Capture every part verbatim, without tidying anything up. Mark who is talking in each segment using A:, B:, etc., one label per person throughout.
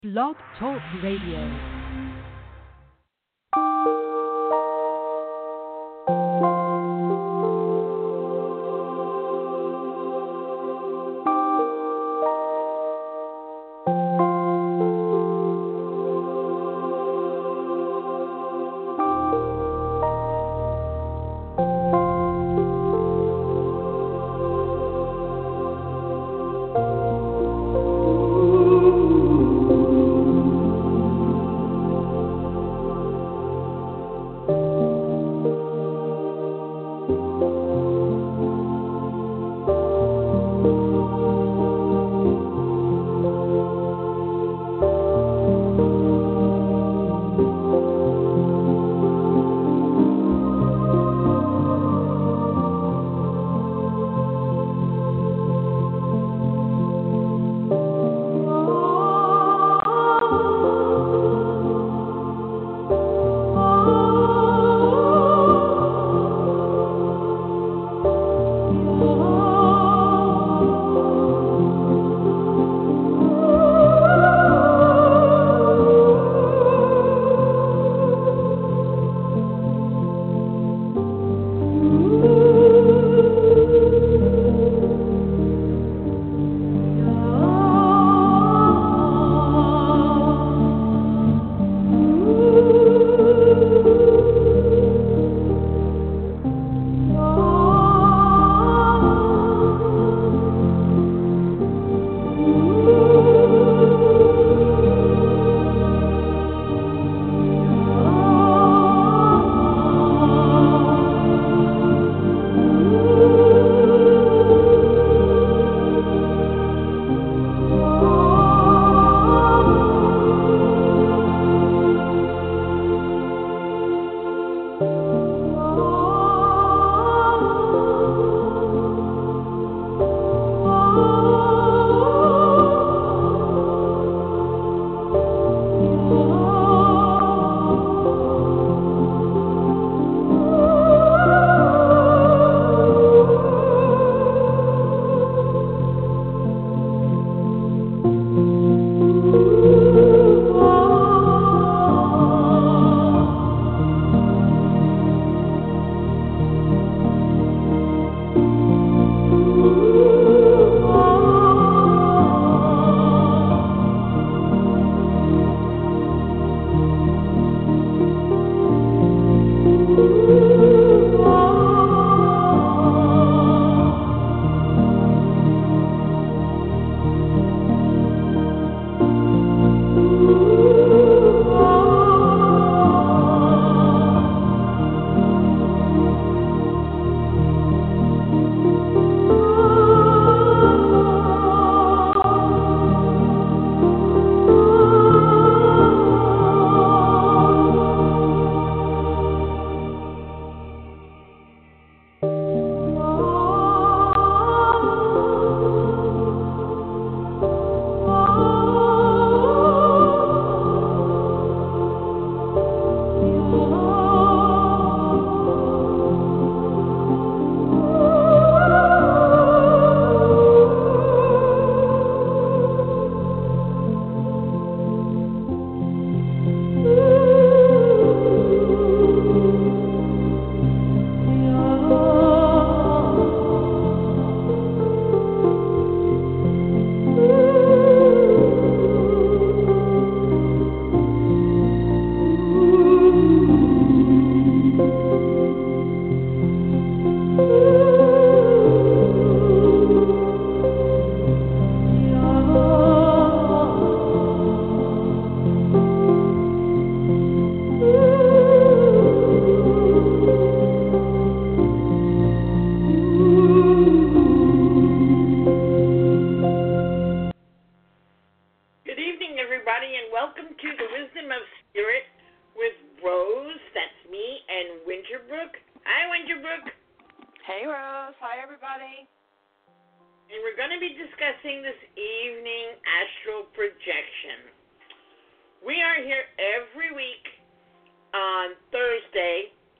A: Blog Talk Radio.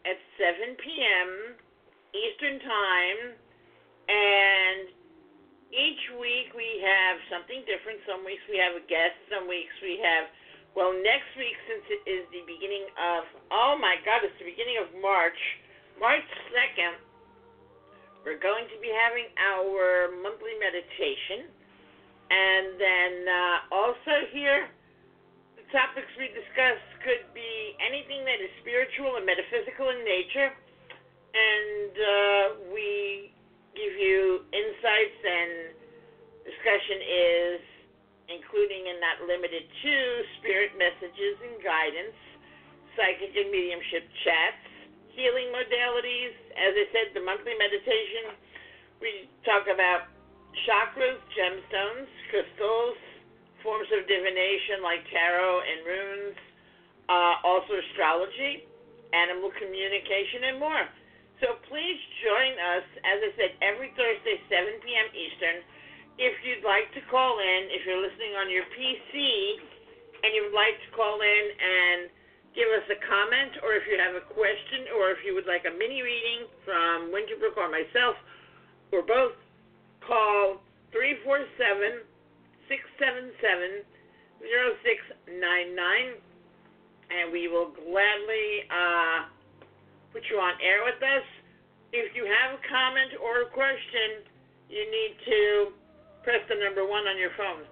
B: Eastern Time, and Each week we have something different. Some weeks we have a guest. Some weeks we have, well, next week, since it is the beginning of, oh my God, it's the beginning of March, March second, we're going to be having our monthly meditation. And then uh, also here, the topics we discuss could be anything that is spiritual and metaphysical in nature. And uh, we give you insights, and discussion is including and not limited to spirit messages and guidance, psychic and mediumship chats, healing modalities. As I said, the monthly meditation, we talk about chakras, gemstones, crystals, forms of divination like tarot and runes, uh, also astrology, animal communication, and more. So please join us, as I said, every Thursday, seven p.m. Eastern. If you'd like to call in, if you're listening on your P C and you would like to call in and give us a comment, or if you have a question, or if you would like a mini reading from Winterbrook or myself, or both, call three four seven, six seven seven, zero six nine nine, and we will gladly uh, put you on air with us. If you have a comment or a question, you need to press the number one on your phone.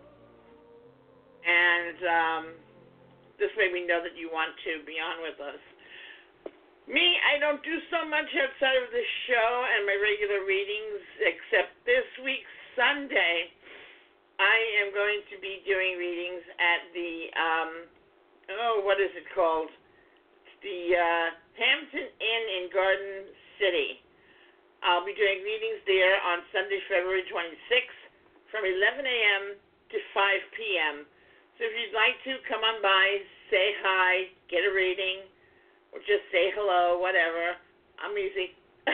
B: And um, this way we know that you want to be on with us. Me, I don't do so much outside of the show and my regular readings, except this week, Sunday, I am going to be doing readings at the, um, oh, what is it called? It's the uh, Hampton Inn in Garden City. I'll be doing readings there on Sunday, February twenty-sixth, from eleven a.m. to five p.m. So if you'd like to, come on by, say hi, get a reading, or just say hello, whatever. I'm easy.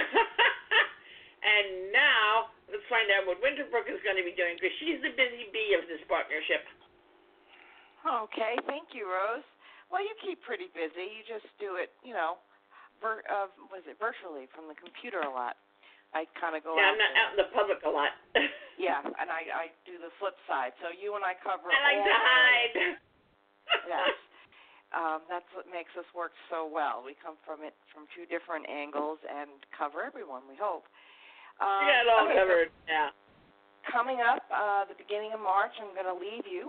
B: And now, let's find out what Winterbrook is going to be doing, because she's the busy bee of this partnership.
C: Okay, thank you, Rose. Well, you keep pretty busy. You just do it, you know, vir- uh, was it virtually from the computer a lot. I kind of go
B: yeah,
C: out
B: I'm not
C: there.
B: out in the public a lot.
C: Yeah, and I, I do the flip side. So you and I cover
B: I like
C: all
B: to hide.
C: Yes. Um, that's what makes us work so well. We come from it from two different angles and cover everyone, we hope. Um,
B: yeah, it all
C: okay,
B: covered,
C: so
B: yeah.
C: coming up, uh, the beginning of March, I'm going to leave you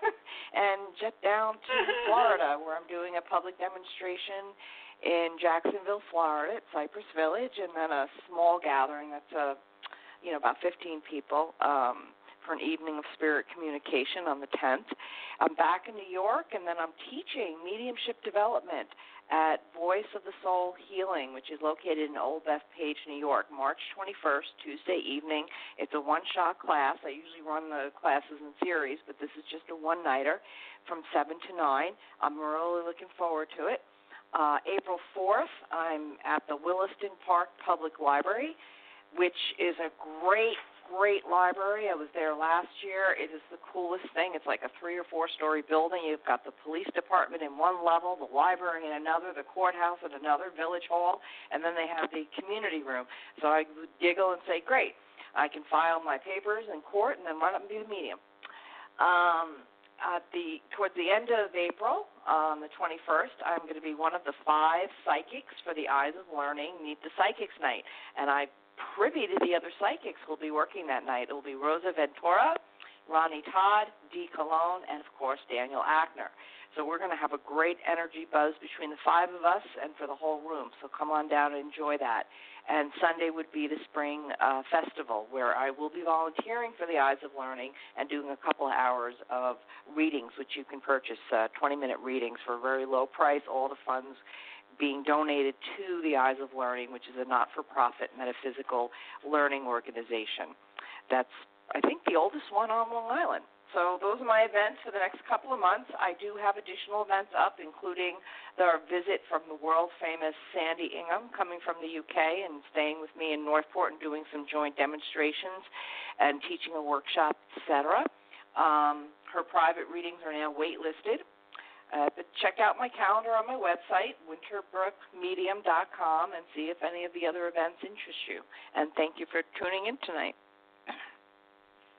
C: and jet down to Florida, where I'm doing a public demonstration in Jacksonville, Florida, at Cypress Village, and then a small gathering that's, uh, you know, about fifteen people um, for an evening of spirit communication on the tenth. I'm back in New York, and then I'm teaching mediumship development at Voice of the Soul Healing, which is located in Old Bethpage, New York, March twenty-first, Tuesday evening. It's a one-shot class. I usually run the classes in series, but this is just a one-nighter from seven to nine. I'm really looking forward to it. Uh, April fourth, I'm at the Williston Park Public Library, which is a great, great library. I was there last year. It is the coolest thing. It's like a three- or four-story building. You've got the police department in one level, the library in another, the courthouse in another, village hall, and then they have the community room. So I would giggle and say, great, I can file my papers in court and then run up and be the medium. Um, At the towards the end of April, on the twenty-first, I'm going to be one of the five psychics for the Eyes of Learning Meet the Psychics Night, and I'm privy to the other psychics who will be working that night. It will be Rosa Ventura, Ronnie Todd, Dee Cologne, and of course Daniel Ackner. So we're going to have a great energy buzz between the five of us and for the whole room. So come on down and enjoy that. And Sunday would be the spring uh, festival, where I will be volunteering for the Eyes of Learning and doing a couple of hours of readings, which you can purchase, uh, twenty-minute readings for a very low price, all the funds being donated to the Eyes of Learning, which is a not-for-profit metaphysical learning organization. That's, I think, the oldest one on Long Island. So those are my events for the next couple of months. I do have additional events up, including the visit from the world-famous Sandy Ingham coming from the U K and staying with me in Northport and doing some joint demonstrations and teaching a workshop, et cetera. Um, her private readings are now waitlisted. Uh, but check out my calendar on my website, winterbrook medium dot com, and see if any of the other events interest you. And thank you for tuning in tonight.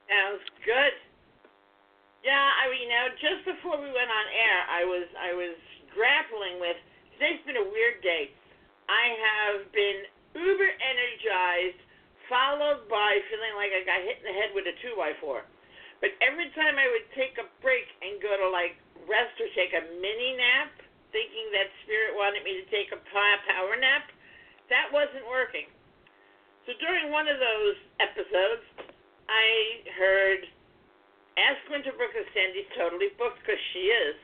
B: Sounds good. Yeah, I mean, now just before we went on air, I was I was grappling with. Today's been a weird day. I have been uber energized, followed by feeling like I got hit in the head with a two by four. But every time I would take a break and go to like rest or take a mini nap, thinking that spirit wanted me to take a power nap, that wasn't working. So during one of those episodes, I heard, ask Winterbrook if Sandy's totally booked, because she is.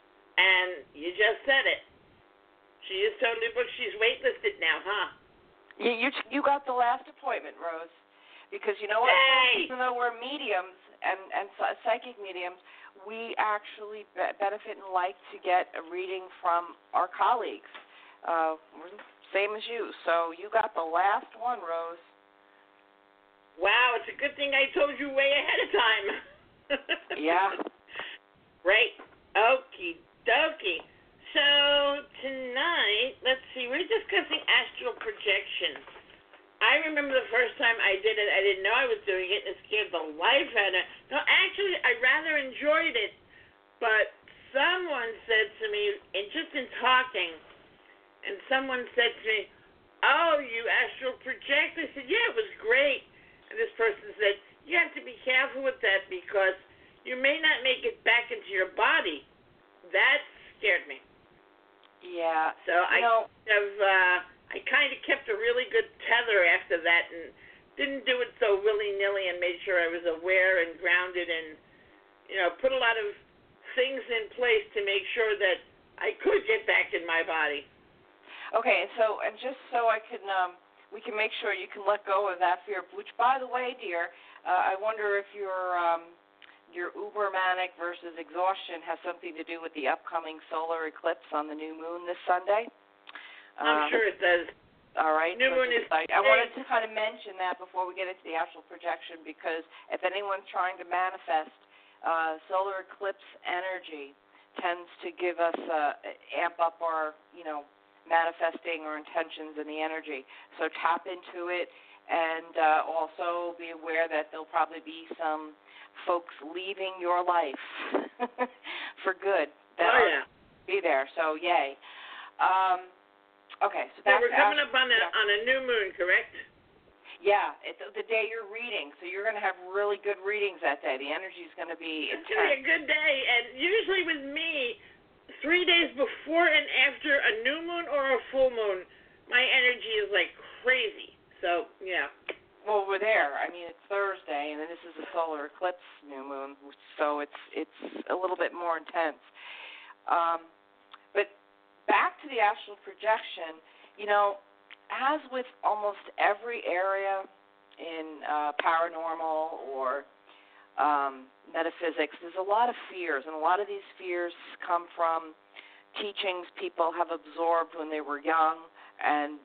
B: And you just said it. She is totally booked. She's waitlisted now, huh?
C: You, you you got the last appointment, Rose. Because you know what?
B: Hey!
C: Even though we're mediums and, and psychic mediums, we actually be- benefit and like to get a reading from our colleagues. Uh, same as you. So you got the last one, Rose.
B: Wow, it's a good thing I told you way ahead of time.
C: Yeah.
B: Great. Okie dokie. So tonight, let's see, we're discussing astral projection. I remember the first time I did it, I didn't know I was doing it, and it scared the life out of me. No, actually, I rather enjoyed it, but someone said to me, and just in talking, and someone said to me, oh, you astral project? I said, yeah, it was great. And this person said, you have to be careful with that because you may not make it back into your body. That scared me.
C: Yeah.
B: So I
C: know,
B: have, uh, I kind of kept a really good tether after that and didn't do it so willy-nilly and made sure I was aware and grounded and, you know, put a lot of things in place to make sure that I could get back in my body.
C: Okay, and so and just so I can, um, we can make sure you can let go of that fear. Which, by the way, dear, uh, I wonder if your um, your uber manic versus exhaustion has something to do with the upcoming solar eclipse on the new moon this Sunday.
B: I'm
C: um,
B: sure it does.
C: All right.
B: New
C: so
B: moon
C: just,
B: is.
C: I, I wanted to kind of mention that before we get into the astral projection, because if anyone's trying to manifest, uh, solar eclipse energy tends to give us uh, amp up our, you know, manifesting our intentions and the energy. So tap into it, and uh, also be aware that there'll probably be some folks leaving your life for good that
B: Oh,
C: are
B: yeah.
C: be there. So yay. Um, okay, so
B: So
C: that's
B: we're coming
C: astral
B: up on a
C: projection.
B: on a new moon, correct?
C: Yeah, it's the day you're reading, so you're going to have really good readings that day. The energy is going to be
B: It's going to be a
C: intense.
B: good day, and usually with me, three days before and after a new moon or a full moon, my energy is like crazy. So, yeah.
C: Well, we're there. I mean, it's Thursday, and then this is a solar eclipse new moon, so it's it's a little bit more intense. Um, but back to the astral projection, you know, as with almost every area in uh, paranormal or um, metaphysics, there's a lot of fears, and a lot of these fears come from teachings people have absorbed when they were young, and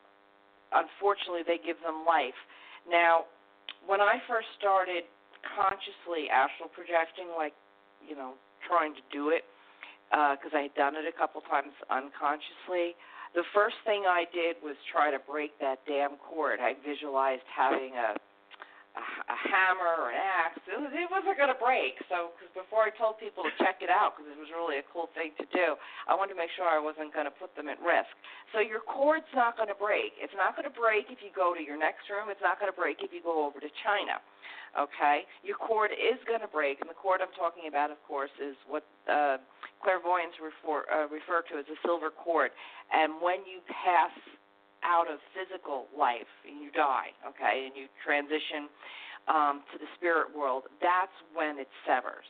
C: unfortunately they give them life. Now, when I first started consciously astral projecting, like, you know, trying to do it, because uh, I had done it a couple times unconsciously, the first thing I did was try to break that damn cord. I visualized having a a, a hammer or an axe. It, was, it wasn't going to break. So cause before I told people to check it out, because it was really a cool thing to do, I wanted to make sure I wasn't going to put them at risk. So your cord's not going to break. It's not going to break if you go to your next room. It's not going to break if you go over to China. Okay? Your cord is going to break, and the cord I'm talking about, of course, is what uh, clairvoyants refer, uh, refer to as a silver cord. And when you pass out of physical life and you die, okay, and you transition um, to the spirit world, that's when it severs.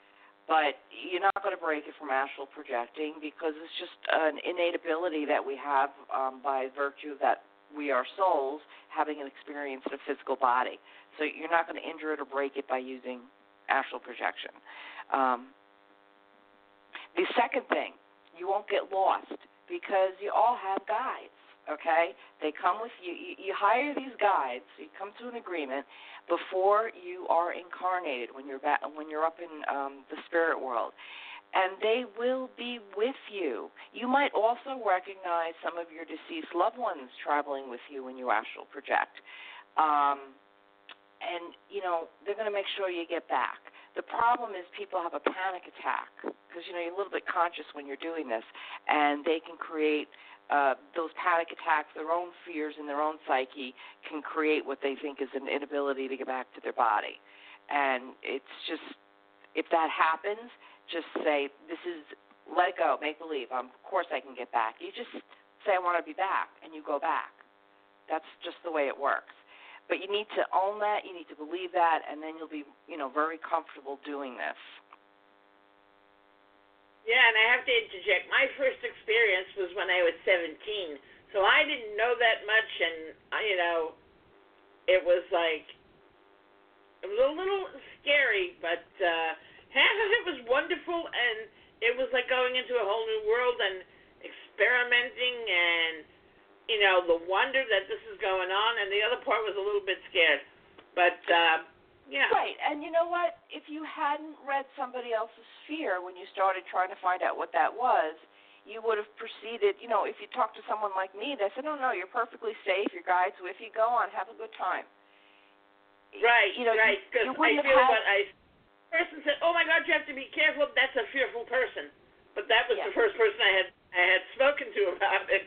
C: But you're not going to break it from astral projecting, because it's just an innate ability that we have um, by virtue that we are souls having an experience in a physical body. So you're not going to injure it or break it by using astral projection. Um, the second thing, you won't get lost, because you all have guides. Okay, they come with you. you. You hire these guides. You come to an agreement before you are incarnated, when you're back, when you're up in um, the spirit world, and they will be with you. You might also recognize some of your deceased loved ones traveling with you when you astral project. Um, and, you know, they're going to make sure you get back. The problem is people have a panic attack because, you know, you're a little bit conscious when you're doing this, and they can create uh, those panic attacks, their own fears in their own psyche can create what they think is an inability to get back to their body. And it's just, if that happens, just say, this is, let it go, make believe. Um, of course I can get back. You just say, I want to be back, and you go back. That's just the way it works. But you need to own that, you need to believe that, and then you'll be, you know, very comfortable doing this.
B: Yeah, and I have to interject. My first experience was when I was seventeen, so I didn't know that much, and, you know, it was like, it was a little scary, but uh, half of it was wonderful, and it was like going into a whole new world and experimenting and, you know, the wonder that this is going on, and the other part was a little bit scared. But, uh, yeah.
C: Right, and you know what? If you hadn't read somebody else's fear when you started trying to find out what that was, you would have proceeded, you know, if you talked to someone like me, they said, no, no, you're perfectly safe, your guide's with you, go on, have a good time.
B: Right,
C: you know,
B: right, because I feel
C: had...
B: what I, person said, oh my God, you have to be careful, that's a fearful person. But that was
C: yes.
B: the first person I had, I had spoken to about it.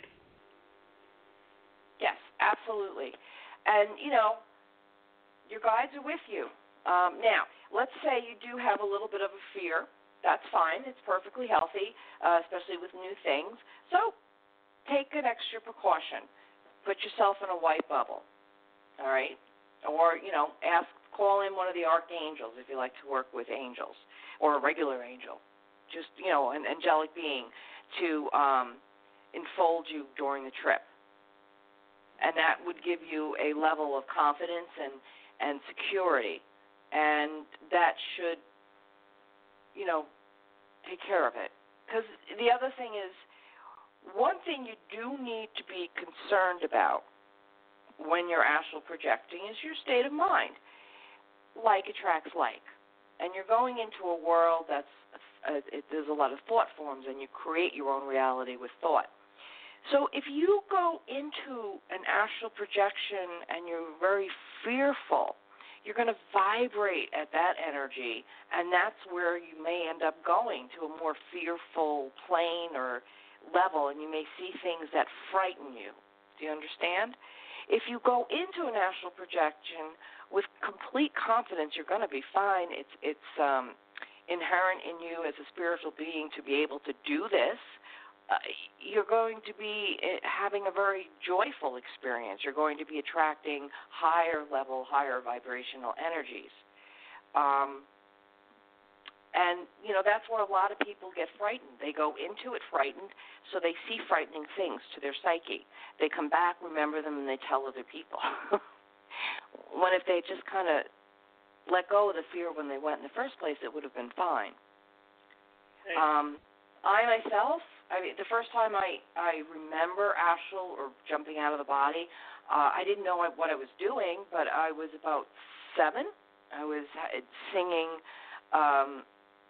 C: Yes, absolutely. And, you know, your guides are with you. Um, now, let's say you do have a little bit of a fear. That's fine. It's perfectly healthy, uh, especially with new things. So take an extra precaution. Put yourself in a white bubble, all right? Or, you know, ask, call in one of the archangels if you like to work with angels, or a regular angel, just, you know, an angelic being to um, enfold you during the trip. And that would give you a level of confidence and, and security. And that should, you know, take care of it. Because the other thing is, one thing you do need to be concerned about when you're astral projecting is your state of mind. Like attracts like. And you're going into a world that's, uh, it, there's a lot of thought forms, and you create your own reality with thought. So if you go into an astral projection and you're very fearful, you're going to vibrate at that energy, and that's where you may end up going, to a more fearful plane or level, and you may see things that frighten you. Do you understand? If you go into an astral projection with complete confidence, you're going to be fine. It's, it's um, inherent in you as a spiritual being to be able to do this. Uh, you're going to be having a very joyful experience. You're going to be attracting higher level, higher vibrational energies. Um, and, you know, that's where a lot of people get frightened. They go into it frightened, so they see frightening things to their psyche. They come back, remember them, and they tell other people. When if they just kind of let go of the fear when they went in the first place, it would have been fine.
B: Right.
C: Um, I myself... I mean, the first time I, I remember astral or jumping out of the body, uh, I didn't know what I was doing, but I was about seven. I was singing um,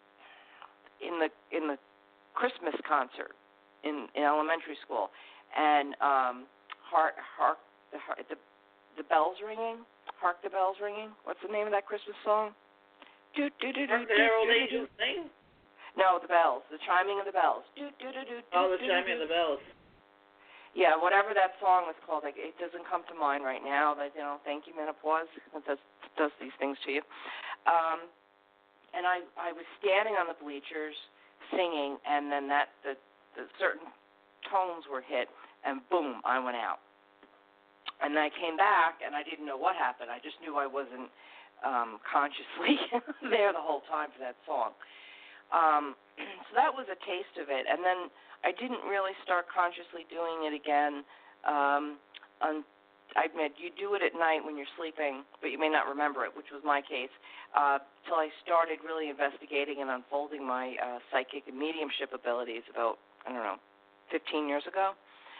C: in the in the Christmas concert in, in elementary school, and um, hark, hark the, the the bells ringing, hark the bells ringing. What's the name of that Christmas song? Do do do do.
B: The Herald Angels thing.
C: No, the bells, the chiming of the bells. Do, do, do, do,
B: oh,
C: do,
B: the
C: do,
B: chiming
C: do.
B: of the bells.
C: Yeah, whatever that song is called, like, it doesn't come to mind right now. But, you know, thank you, menopause. It does, does these things to you. Um, and I, I was standing on the bleachers singing, and then that the, the certain tones were hit, and boom, I went out. And then I came back, and I didn't know what happened. I just knew I wasn't um, consciously there the whole time for that song. Um, so that was a taste of it, and then I didn't really start consciously doing it again. Um, on, I admit, you do it at night when you're sleeping, but you may not remember it, which was my case, uh, till I started really investigating and unfolding my uh, psychic and mediumship abilities about, I don't know, fifteen years ago.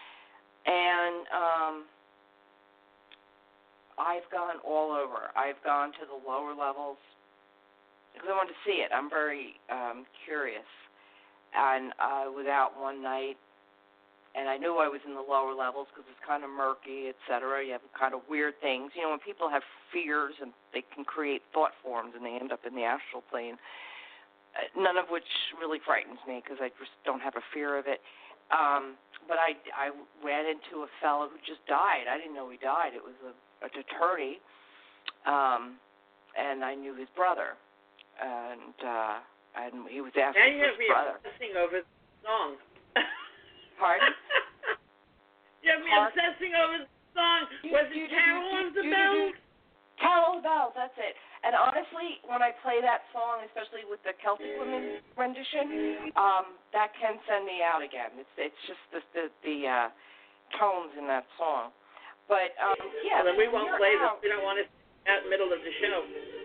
C: And um, I've gone all over. I've gone to the lower levels, because I wanted to see it. I'm very um, curious. And I was out one night, and I knew I was in the lower levels because it's kind of murky, et cetera. You have kind of weird things. You know, when people have fears and they can create thought forms and they end up in the astral plane, uh, none of which really frightens me because I just don't have a fear of it. Um, but I, I ran into a fellow who just died. I didn't know he died. It was a, an attorney, um, and I knew his brother. And, uh, and he was asking for his brother.
B: Now you're obsessing over the song.
C: Pardon?
B: You're obsessing over the song. Was it Carol of the Bells?
C: Carol of the Bells, that's it. And honestly, when I play that song, especially with the Celtic Women rendition, um, that can send me out again. It's it's just the the, the uh, tones in that song. But um, yeah,
B: well, then we won't play
C: out.
B: this. We don't want to out in the middle of the show.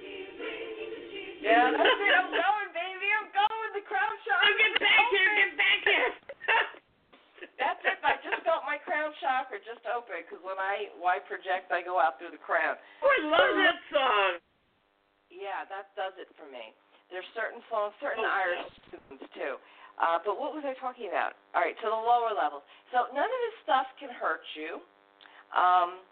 C: Yeah, that's it. I'm going, baby. I'm going. The crown chakra.
B: Oh, get back here! Get back here!
C: That's it. I just felt my crown chakra just open because when I when I project, I go out through the crown.
B: Oh, I love that song.
C: Yeah, that does it for me. There's certain songs, certain
B: oh,
C: Irish tunes too. Uh, but what was I talking about? All right, so the lower levels. So none of this stuff can hurt you. Um,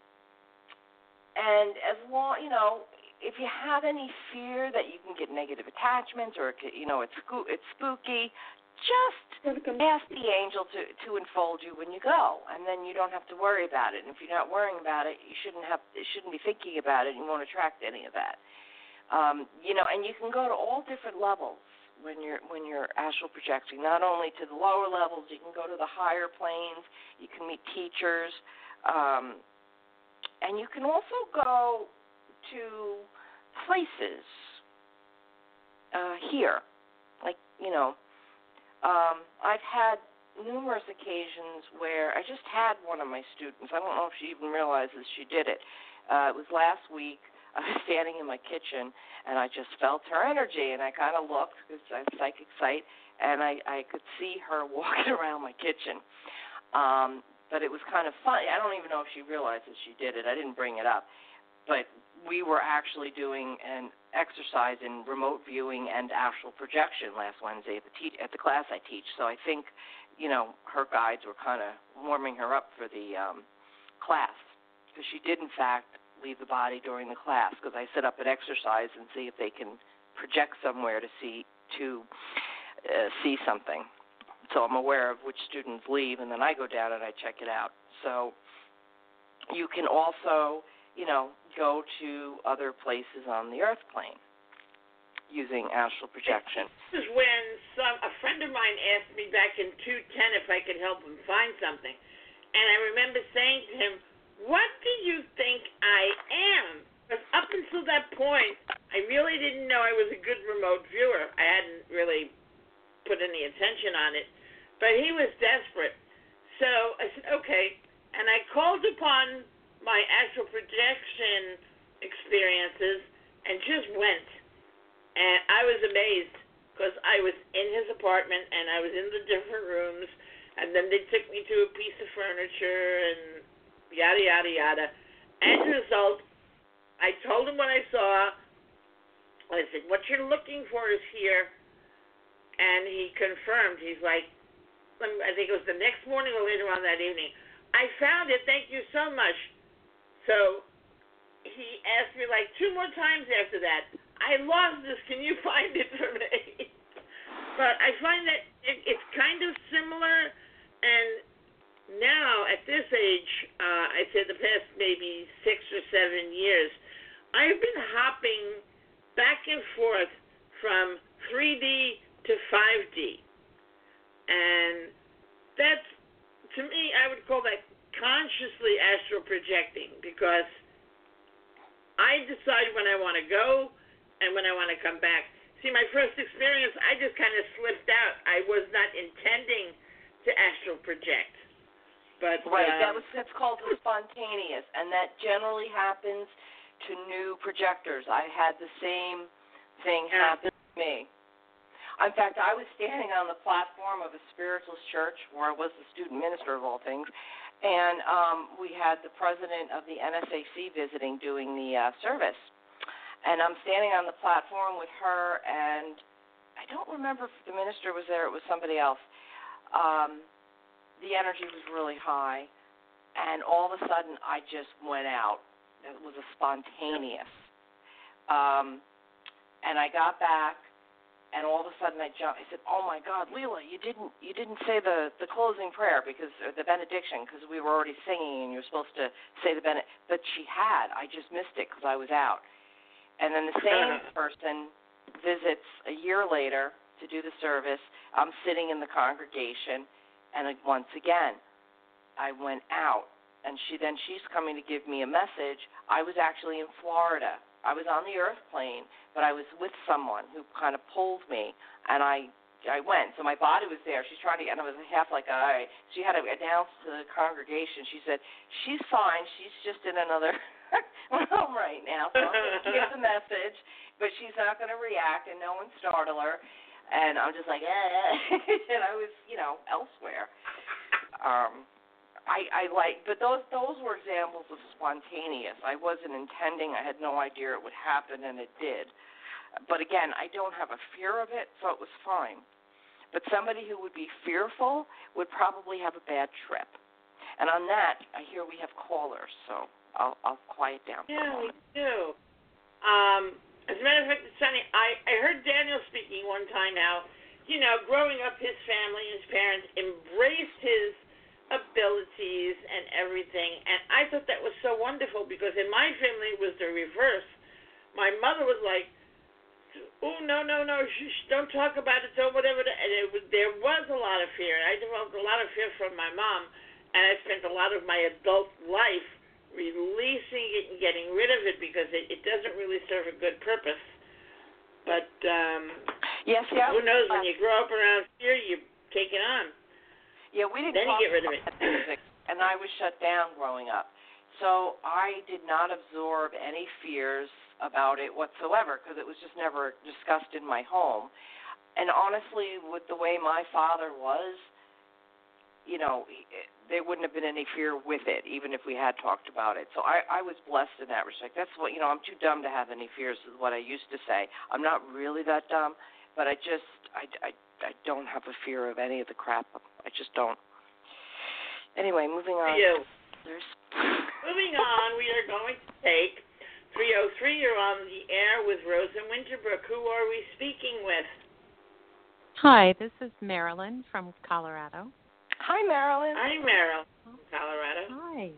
C: and as long, you know, if you have any fear that you can get negative attachments or, you know, it's it's spooky, just ask the angel to, to enfold you when you go, and then you don't have to worry about it. And if you're not worrying about it, you shouldn't have you shouldn't be thinking about it, and you won't attract any of that. Um, you know, and you can go to all different levels when you're when you're astral projecting. Not only to the lower levels, you can go to the higher planes. You can meet teachers, um, and you can also go to places uh, here, like you know. Um, I've had numerous occasions where I just had one of my students. I don't know if she even realizes she did it. Uh, it was last week. I was standing in my kitchen, and I just felt her energy, and I kind of looked because I have psychic sight, and I, I could see her walking around my kitchen. Um, but it was kind of funny. I don't even know if she realizes she did it. I didn't bring it up. But we were actually doing an exercise in remote viewing and astral projection last Wednesday at the, te- at the class I teach. So I think, you know, her guides were kind of warming her up for the um, class because she did, in fact, leave the body during the class because I set up an exercise and see if they can project somewhere to see to uh, see something. So I'm aware of which students leave, and then I go down and I check it out. So you can also, you know, go to other places on the earth plane using astral projection.
B: This is when some a friend of mine asked me back in two ten if I could help him find something. And I remember saying to him, what do you think I am? Because up until that point, I really didn't know I was a good remote viewer. I hadn't really put any attention on it. But he was desperate. So I said, okay. And I called upon my astral projection experiences and just went. And I was amazed because I was in his apartment and I was in the different rooms. And then they took me to a piece of furniture and yada, yada, yada. As a result, I told him what I saw. I said, what you're looking for is here. And he confirmed. He's like, I think it was the next morning or later on that evening. I found it. Thank you so much. So he asked me like two more times after that, I lost this. Can you find it for me? But I find that it, it's kind of similar. And now, at this age, uh, I'd say the past maybe six or seven years, I've been hopping back and forth from three D to five D. And that's, to me, I would call that consciously astral projecting because I decide when I want to go and when I want to come back. See, my first experience, I just kind of slipped out. I was not intending to astral project. But,
C: right,
B: um,
C: that was that's called spontaneous, and that generally happens to new projectors. I had the same thing
B: yeah.
C: happen to me. In fact, I was standing on the platform of a spiritualist church where I was the student minister of all things, and um, we had the president of the N S A C visiting doing the uh, service. And I'm standing on the platform with her, and I don't remember if the minister was there, it was somebody else. Um, the energy was really high, and all of a sudden I just went out. It was a spontaneous. Um, and I got back, and all of a sudden I jumped. I said, "Oh my God, Leela, you didn't you didn't say the, the closing prayer because or the benediction because we were already singing and you're supposed to say the benediction." But she had. I just missed it because I was out. And then the same person visits a year later to do the service. I'm sitting in the congregation, and once again, I went out. And she then she's coming to give me a message. I was actually in Florida. I was on the earth plane, but I was with someone who kind of pulled me, and I I went. So my body was there. She's trying to, and I was half like, all right. She had to announce to the congregation. She said, "She's fine. She's just in another room right now. So I'm going to give the message, but she's not going to react, and no one startle her." And I'm just like, eh. And I was, you know, elsewhere. Um. I, I like, but those those were examples of spontaneous. I wasn't intending. I had no idea it would happen, and it did. But again, I don't have a fear of it, so it was fine. But somebody who would be fearful would probably have a bad trip. And on that, I hear we have callers, so I'll I'll quiet down.
B: Yeah, we do. Um, as a matter of fact, it's funny. I I heard Daniel speaking one time. Now, you know, growing up, his family, his parents embraced his abilities and everything, and I thought that was so wonderful because in my family it was the reverse. My mother was like, "Oh no, no, no, shh, don't talk about it, don't whatever." And it was, there was a lot of fear. I developed a lot of fear from my mom, and I spent a lot of my adult life releasing it and getting rid of it because it, it doesn't really serve a good purpose. But um,
C: yes, yeah.
B: Who knows? When you grow up around fear, you take it on.
C: Yeah, we didn't
B: then
C: talk
B: you get rid of it.
C: about music, and I was shut down growing up. So I did not absorb any fears about it whatsoever because it was just never discussed in my home. And honestly, with the way my father was, you know, there wouldn't have been any fear with it, even if we had talked about it. So I, I was blessed in that respect. That's what, you know, I'm too dumb to have any fears is what I used to say. I'm not really that dumb, but I just, I, I, I don't have a fear of any of the crap. I just don't. Anyway, moving on.
B: You.
C: There's...
B: Moving on, we are going to take three oh three. You're on the air with Rosa Winterbrook. Who are we speaking with?
A: Hi, this is Marilyn from Colorado.
C: Hi, Marilyn.
B: Hi, Marilyn from Colorado.
A: Hi.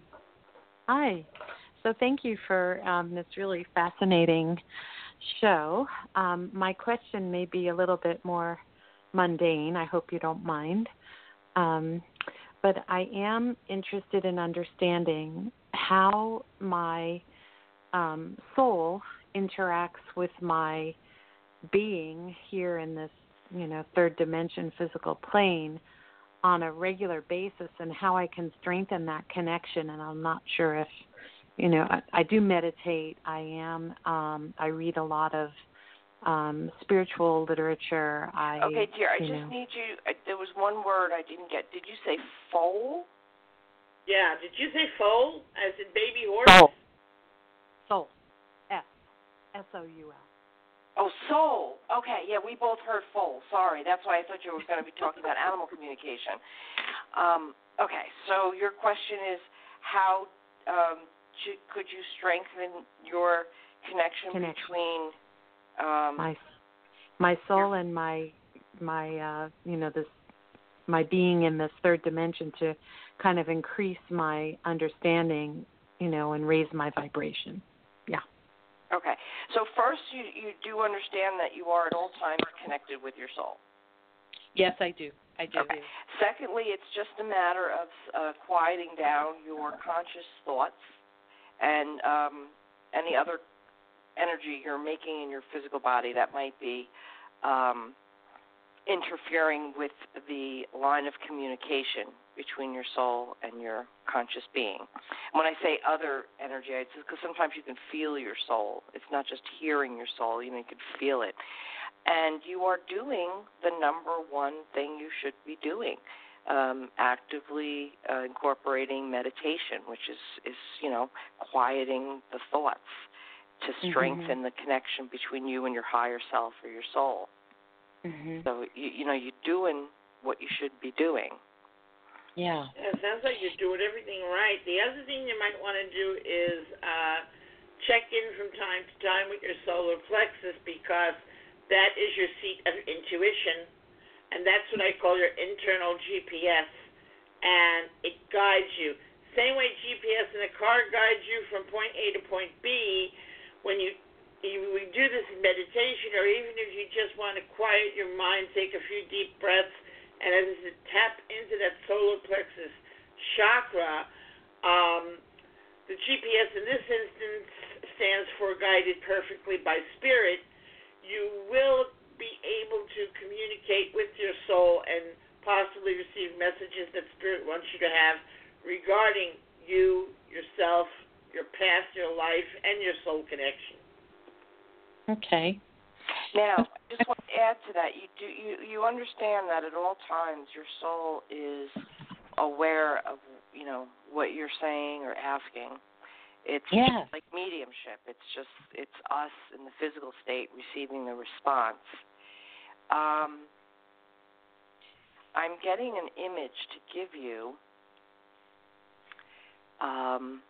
A: Hi. So thank you for um, this really fascinating show. Um, my question may be a little bit more mundane. I hope you don't mind. Um, but I am interested in understanding how my um, soul interacts with my being here in this, you know, third dimension physical plane on a regular basis and how I can strengthen that connection. And I'm not sure if, you know, I, I do meditate. I am, um, I read a lot of um, spiritual literature. I,
C: okay, dear, I just
A: know,
C: need you, I, there was one word I didn't get. Did you say foal?
B: Yeah, did you say foal as in baby horse?
A: soul. Soul. S. S O U L.
C: Oh, soul. Okay, yeah, we both heard foal. Sorry, that's why I thought you were going to be talking about animal communication. Um, okay, so your question is how um, should, could you strengthen your connection,
A: Connection.
C: between um,
A: my my soul and my my uh, you know this my being in this third dimension to kind of increase my understanding, you know, and raise my vibration. Yeah.
C: Okay. So first, you, you do understand that you are at all times connected with your soul.
A: Yes, I do. I do.
C: Okay. Secondly, it's just a matter of uh, quieting down your conscious thoughts and um, any other energy you're making in your physical body that might be um, interfering with the line of communication between your soul and your conscious being. When I say other energy, it's because sometimes you can feel your soul. It's not just hearing your soul, you know, you can feel it. And you are doing the number one thing you should be doing, um, actively uh, incorporating meditation, which is, is, you know, quieting the thoughts to strengthen mm-hmm. the connection between you and your higher self or your soul. Mm-hmm. So, you, you know, you're doing what you should be doing.
A: Yeah.
B: Yeah, it sounds like you're doing everything right. The other thing you might want to do is uh, check in from time to time with your solar plexus, because that is your seat of intuition, and that's what I call your internal G P S, and it guides you. Same way G P S in a car guides you from point A to point B. When you, you we do this meditation, or even if you just want to quiet your mind, take a few deep breaths, and as you tap into that solar plexus chakra, um, the G P S in this instance stands for guided perfectly by spirit. You will be able to communicate with your soul and possibly receive messages that spirit wants you to have regarding you, yourself, your past, your life, and your soul connection.
A: Okay.
C: Now, I just want to add to that. You do you, you understand that at all times your soul is aware of, you know, what you're saying or asking. It's
A: yeah.
C: like mediumship. It's just it's us in the physical state receiving the response. Um, I'm getting an image to give you. Um,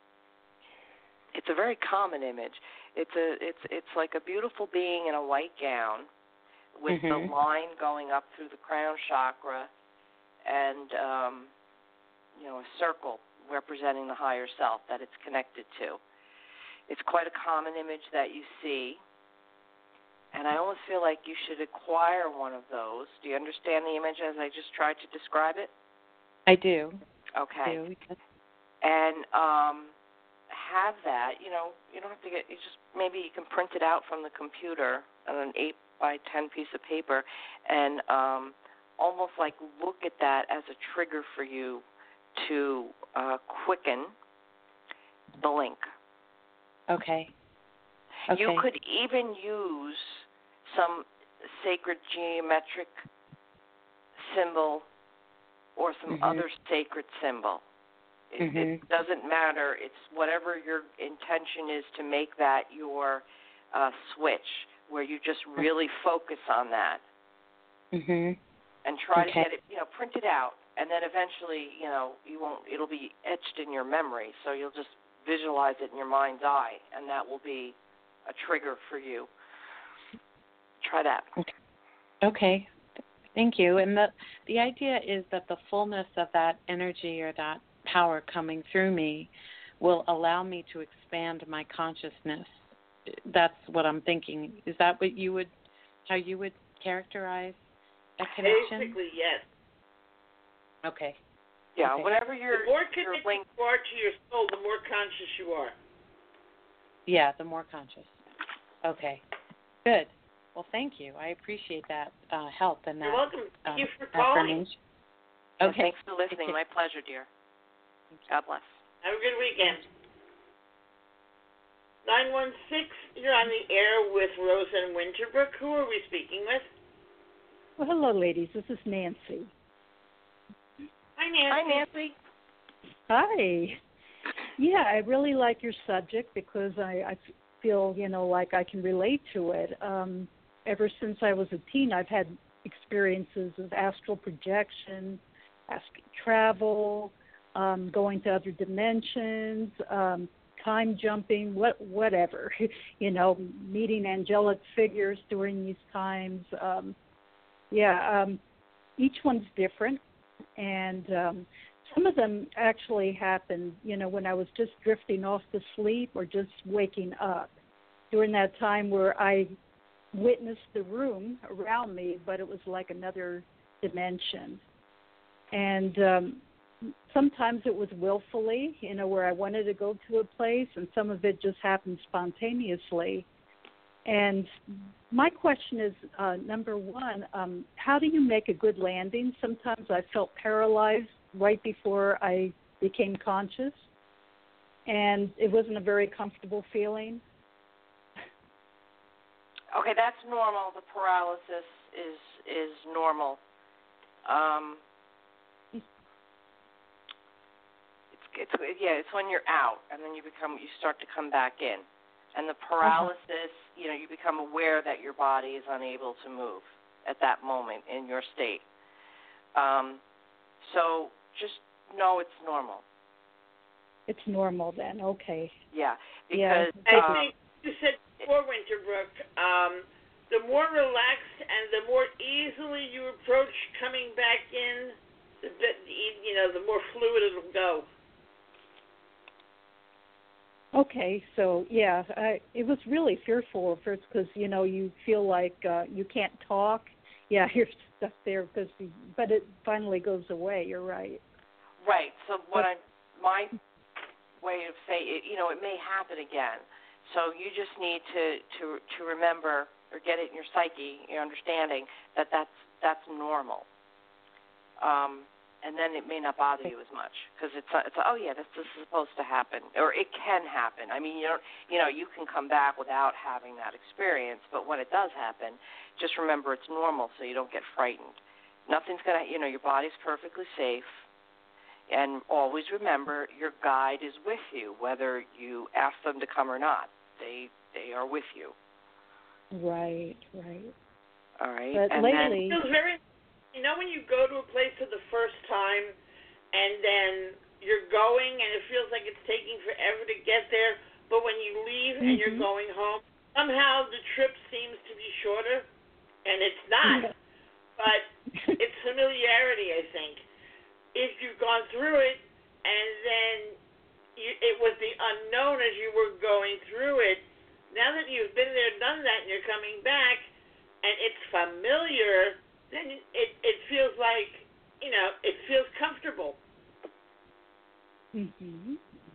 C: it's a very common image. It's a it's it's like a beautiful being in a white gown with
A: mm-hmm.
C: the line going up through the crown chakra, and um, you know, a circle representing the higher self that it's connected to. It's quite a common image that you see, and I almost feel like you should acquire one of those. Do you understand the image as I just tried to describe it?
A: I do.
C: Okay.
A: I do.
C: And um, have that, you know, you don't have to get, you just, maybe you can print it out from the computer on an eight by ten piece of paper and um, almost like look at that as a trigger for you to uh, quicken the link.
A: Okay. Okay.
C: You could even use some sacred geometric symbol or some
A: mm-hmm.
C: other sacred symbol. It,
A: mm-hmm.
C: it doesn't matter. It's whatever your intention is to make that your uh, switch, where you just really focus on that
A: mm-hmm.
C: and try
A: okay.
C: to get it, you know, print it out. And then eventually, you know, you won't. It'll be etched in your memory, so you'll just visualize it in your mind's eye, and that will be a trigger for you. Try that.
A: Okay. Okay. Thank you. And the the idea is that the fullness of that energy or that power coming through me will allow me to expand my consciousness. That's what I'm thinking. Is that what you would, how you would characterize a connection?
B: Basically, yes.
A: Okay.
C: Yeah,
A: okay.
C: whenever you're,
B: the more
C: you're
B: connected
C: linked,
B: you are to your soul, the more conscious you are.
A: Yeah, the more conscious. Okay. Good. Well, thank you. I appreciate that uh, help and that.
B: You're welcome. Thank
A: um,
B: you for calling.
A: Okay.
C: Thanks for listening. My pleasure, dear. God bless.
B: Have a good weekend. nine one six, you're on the air with Rosa and Winterbrook. Who are we speaking with?
D: Well, hello, ladies. This is Nancy.
B: Hi, Nancy.
C: Hi, Nancy.
D: Hi. Yeah, I really like your subject because I, I feel, you know, like I can relate to it. Um, ever since I was a teen, I've had experiences of astral projection, astral travel, um, going to other dimensions, um, time jumping, what, whatever, you know, meeting angelic figures during these times. Um, yeah, um, each one's different, and um, some of them actually happened, you know, when I was just drifting off to sleep or just waking up. During that time where I witnessed the room around me, but it was like another dimension. And um, sometimes it was willfully, you know, where I wanted to go to a place, and some of it just happened spontaneously. And my question is, uh, number one, um, how do you make a good landing? Sometimes I felt paralyzed right before I became conscious, and it wasn't a very comfortable feeling.
C: Okay, that's normal. The paralysis is is normal. Um, it's, it's yeah, it's when you're out and then you become you start to come back in, and the paralysis, uh-huh. you know, you become aware that your body is unable to move at that moment in your state. Um, so just know it's normal.
D: It's normal then. Okay.
C: Yeah,
D: Yeah.
C: because
B: I
C: um,
B: think you said before, Winterbrook, um, the more relaxed and the more easily you approach coming back in, the bit, you know, the more fluid it'll go.
D: Okay, so yeah, I, it was really fearful at first because you know you feel like uh, you can't talk. Yeah, you're stuck there because, but it finally goes away. You're right.
C: right. So what I my way of saying it, you know, it may happen again. So you just need to to to remember or get it in your psyche, your understanding that that's that's normal. Um, and then it may not bother you as much because it's it's oh yeah, this, this is supposed to happen, or it can happen. I mean, you don't you know you can come back without having that experience, but when it does happen, just remember it's normal, so you don't get frightened. Nothing's gonna you know your body's perfectly safe, and always remember your guide is with you, whether you ask them to come or not. They they are with you.
D: Right, right.
C: All right.
D: But
C: and
D: lately,
B: It feels very. You know when you go to a place for the first time, and then you're going, and it feels like it's taking forever to get there, but when you leave
D: mm-hmm.
B: and you're going home, somehow the trip seems to be shorter, and it's not.
D: Yeah.
B: But it's familiarity, I think. If you've gone through it, and then you, it was the unknown as you were going through it, now that you've been there, done that, and you're coming back, and it's familiar, then it it feels like, you know, it feels comfortable.
D: Mhm.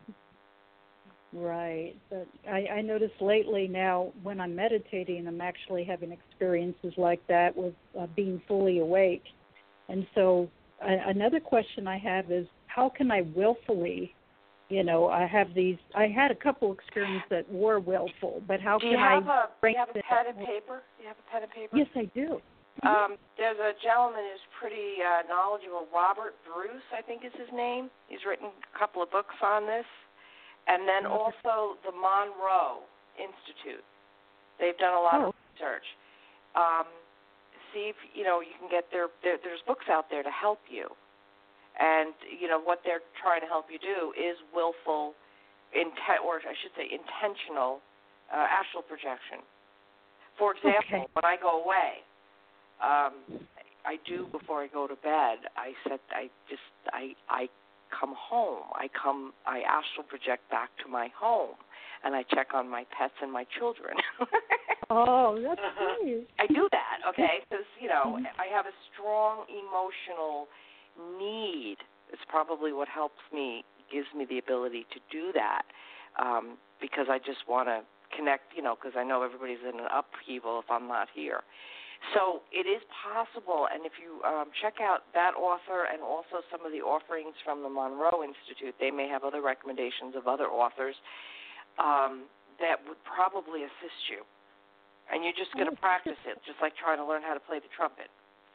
D: Right, but I, I notice lately now when I'm meditating, I'm actually having experiences like that with uh, being fully awake. And so uh, another question I have is, how can I willfully, you know, I have these, I had a couple experiences that were willful, but how
C: do
D: can
C: you have
D: I
C: a do
D: break
C: you have a
D: that?
C: pen and paper? Do you have a pen and paper?
D: Yes, I do.
C: Um, there's a gentleman who's pretty uh, knowledgeable, Robert Bruce, I think is his name. He's written a couple of books on this. And then also the Monroe Institute. They've done a lot
D: oh.
C: of research. Um, see if, you know, you can get their, their, there's books out there to help you. And, you know, what they're trying to help you do is willful, intent, or I should say intentional uh, astral projection. For example,
D: Okay.
C: when I go away, Um, I do before I go to bed. I said I just I I come home. I come I astral project back to my home, and I check on my pets and my children.
D: Oh, that's
B: Uh-huh.
D: nice.
C: I do that, okay? Because you know I have a strong emotional need. It's probably what helps me, gives me the ability to do that, um, because I just want to connect. You know, because I know everybody's in an upheaval if I'm not here. So it is possible, and if you um, check out that author and also some of the offerings from the Monroe Institute, they may have other recommendations of other authors um, that would probably assist you. And you're just going to practice it, just like trying to learn how to play the trumpet.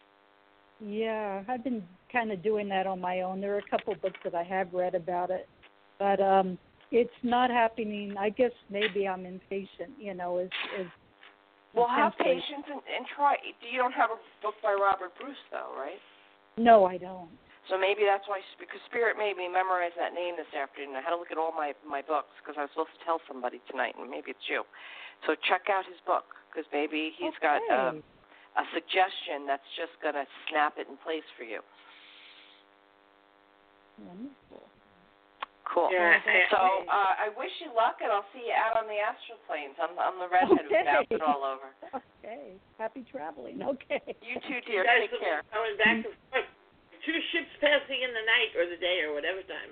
D: Yeah, I've been kind of doing that on my own. There are a couple books that I have read about it, but um, it's not happening. I guess maybe I'm impatient, you know, as, as
C: Well, have
D: intensely.
C: patience and, and try. You don't have a book by Robert Bruce, though, right?
D: No, I don't.
C: So maybe that's why, because Spirit made me memorize that name this afternoon. I had to look at all my, my books because I was supposed to tell somebody tonight, and maybe it's you. So check out his book because maybe he's
D: okay.
C: got um, a suggestion that's just going to snap it in place for you.
D: Wonderful.
C: Cool.
B: Yeah,
C: so uh, I wish you luck, and I'll see you out on the astral planes. I'm, I'm the redhead
D: okay.
C: who bounced it all over.
D: Okay. Happy traveling. Okay.
C: You too, dear.
B: You guys
C: Take
B: will
C: care.
B: be going back and forth. Two ships passing in the night or the day or whatever time.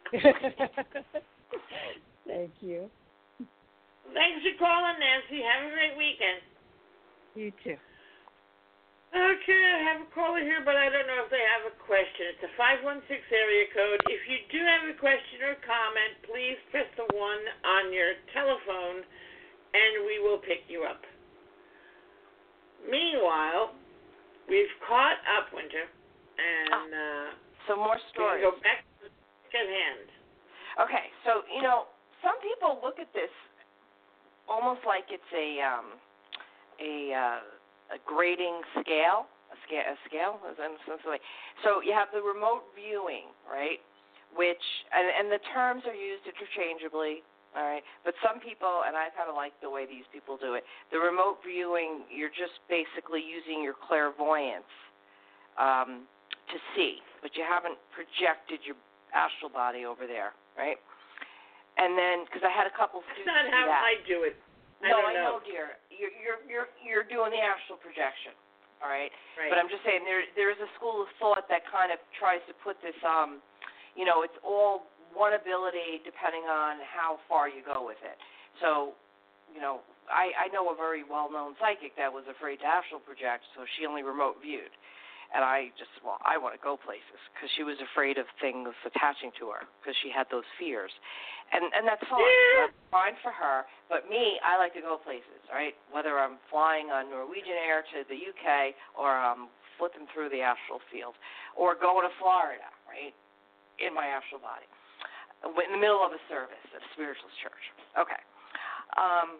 D: Thank you.
B: Thanks for calling, Nancy. Have a great weekend.
D: You too.
B: Okay, I have a caller here, but I don't know if they have a question. It's a five one six area code. If you do have a question or comment, please press the one on your telephone, and we will pick you up. Meanwhile, we've caught up, Winter, and uh,
C: so more stories.
B: we can go back to the topic at hand.
C: Okay, so, you know, some people look at this almost like it's a um, a, uh, a grading scale, a, sca- a scale. So you have the remote viewing, right? Which and, and the terms are used interchangeably. All right, but some people, and I kind of like the way these people do it. The remote viewing, you're just basically using your clairvoyance um, to see, but you haven't projected your astral body over there, right? And then, because I had a couple students
B: That's not how
C: do that.
B: I do it. I
C: no,
B: don't
C: I
B: know.
C: know, dear. You're you're you're you're doing the astral projection, all right?
B: Right.
C: But I'm just saying there there is a school of thought that kind of tries to put this, um, you know, it's all one ability depending on how far you go with it. So, you know, I, I know a very well-known psychic that was afraid to astral project, so she only remote viewed. And I just, well, I want to go places because she was afraid of things attaching to her because she had those fears. And and that's fine.
B: Yeah.
C: That's fine for her. But me, I like to go places, right? Whether I'm flying on Norwegian Air to the U K or I'm flipping through the astral field or going to Florida, right, in my astral body. In the middle of a service at a spiritualist church. Okay. Um,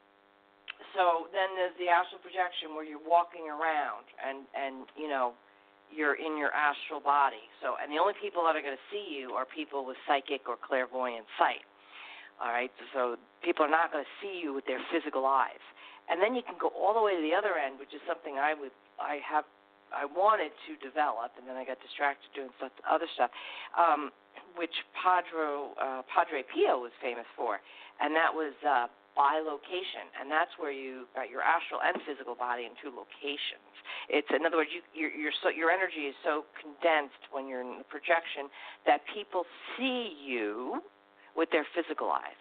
C: so then there's the astral projection where you're walking around and, and, you know, you're in your astral body. So, and the only people that are going to see you are people with psychic or clairvoyant sight. All right. So people are not going to see you with their physical eyes. And then you can go all the way to the other end, which is something I would, I have, I wanted to develop, and then I got distracted doing stuff, other stuff. Um, which Padre, uh, Padre Pio was famous for, and that was uh, bilocation, and that's where you got your astral and physical body in two locations. It's, in other words, you, your, your, so, your energy is so condensed when you're in the projection that people see you with their physical eyes,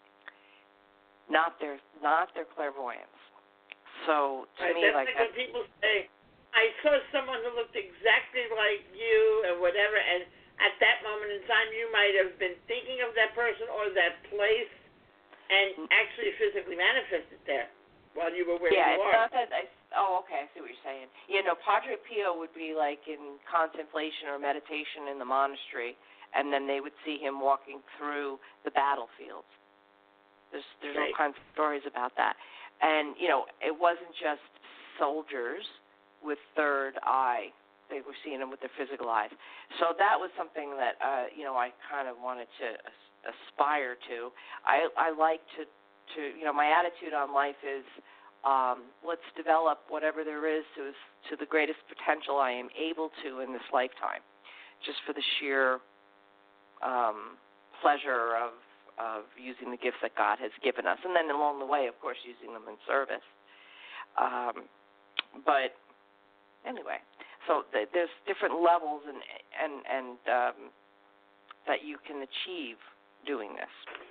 C: not their not their clairvoyance. So to
B: right,
C: me,
B: that's
C: like
B: like when people say, I saw someone who looked exactly like you and whatever, and at that moment in time, you might have been thinking of that person or that place and actually physically manifested there while you were where
C: yeah,
B: you
C: it's
B: are.
C: not that I, oh, okay, I see what you're saying. Yeah, no, Padre Pio would be like in contemplation or meditation in the monastery, and then they would see him walking through the battlefields. There's, there's
B: right.
C: all kinds of stories about that. And, you know, it wasn't just soldiers with third eye. They were seeing them with their physical eyes. So that was something that, uh, you know, I kind of wanted to aspire to. I, I like to, to, you know, my attitude on life is um, let's develop whatever there is to, to the greatest potential I am able to in this lifetime, just for the sheer um, pleasure of, of using the gifts that God has given us. And then along the way, of course, using them in service. Um, but anyway. So there's different levels and and and um, that you can achieve doing this.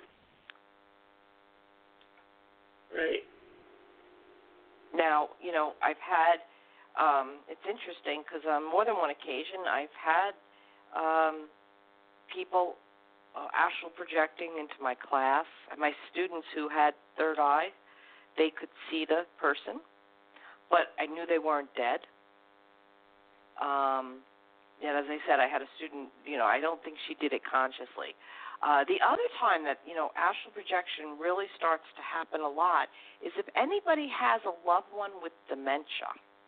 B: Right.
C: Now, you know, I've had. Um, it's interesting because on more than one occasion, I've had um, people uh, astral projecting into my class. My students who had third eye, they could see the person, but I knew they weren't dead. Um, and as I said, I had a student, you know, I don't think she did it consciously. Uh, the other time that, you know, astral projection really starts to happen a lot is if anybody has a loved one with dementia.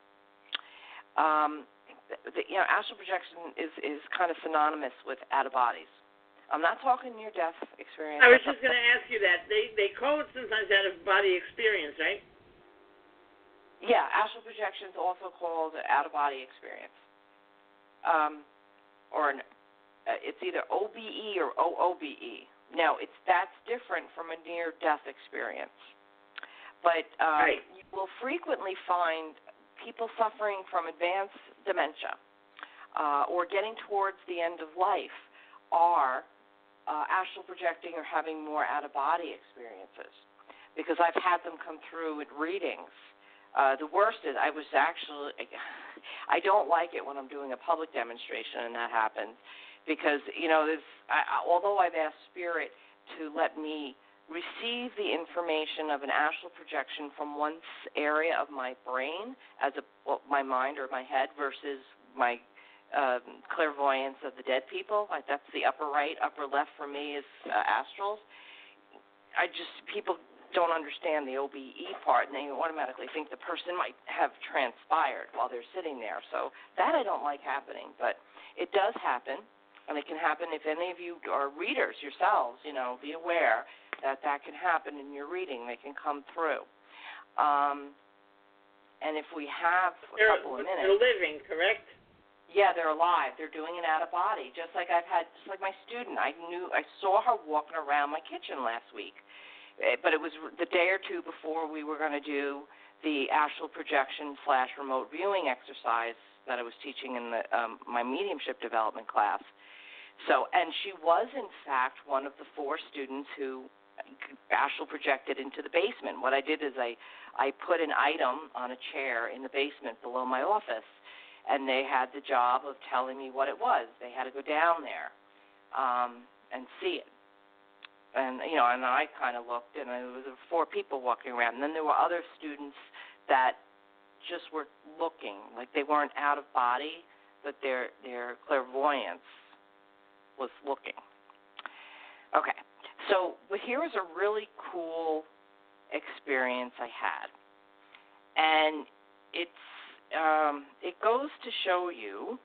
C: Um, the, you know, astral projection is, is kind of synonymous with out-of-bodies. I'm not talking near-death experience.
B: I was just going to ask you that. They, they call it sometimes out-of-body experience, right?
C: Yeah, astral projection is also called out-of-body experience. Um, or an, uh, it's either O B E or O O B E. Now, it's that's different from a near-death experience. But um,
B: right.
C: you will frequently find people suffering from advanced dementia uh, or getting towards the end of life are uh, astral projecting or having more out-of-body experiences because I've had them come through with readings. Uh, the worst is I was actually, I don't like it when I'm doing a public demonstration and that happens because, you know, this, I, although I've asked Spirit to let me receive the information of an astral projection from one area of my brain as a, well, my mind or my head versus my um, clairvoyance of the dead people, like that's the upper right, upper left for me is uh, astrals. I just, people don't understand the O B E part, and they automatically think the person might have transpired while they're sitting there. So that I don't like happening, but it does happen, and it can happen if any of you are readers yourselves. You know, be aware that that can happen in your reading. They can come through. Um, and if we have a
B: they're,
C: couple of minutes,
B: they're living, correct?
C: Yeah, they're alive. They're doing it out of body, just like I've had, just like my student. I knew, I saw her walking around my kitchen last week. But it was the day or two before we were going to do the astral projection slash remote viewing exercise that I was teaching in the, um, my mediumship development class. So, and she was, in fact, one of the four students who astral projected into the basement. What I did is I, I put an item on a chair in the basement below my office, and they had the job of telling me what it was. They had to go down there um, and see it. And, you know, and I kind of looked, and there was four people walking around. And then there were other students that just were looking, like they weren't out of body, but their their clairvoyance was looking. Okay, so but here is a really cool experience I had. And it's um, it goes to show you